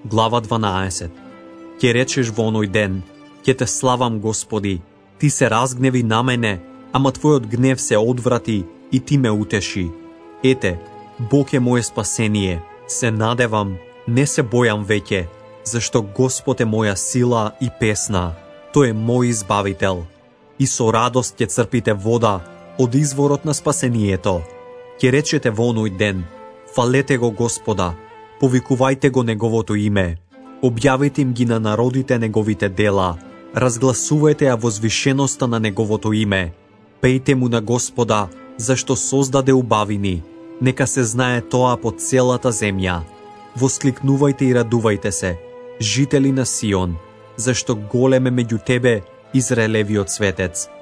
Глава 12. Ке речеш во оној ден, ке те славам, Господи, ти се разгневи на мене, ама твојот гнев се одврати и ти ме утеши. Ете, Бог е моje спасение, се надевам, не се бојам веќе, зашто Господ е моја сила и песна, тој е мој избавител. И со радост ќе црпите вода од изворот на спасението. Ке речете во оној ден, фалете го Господа, повикувајте го неговото име, објавите им ги на народите неговите дела, разгласувајте ја возвишеноста на неговото име, пејте му на Господа, зашто создаде убавини, нека се знае тоа по целата земја. Воскликнувајте и радувајте се, жители на Сион, зашто голем е меѓу тебе Израелевиот светец.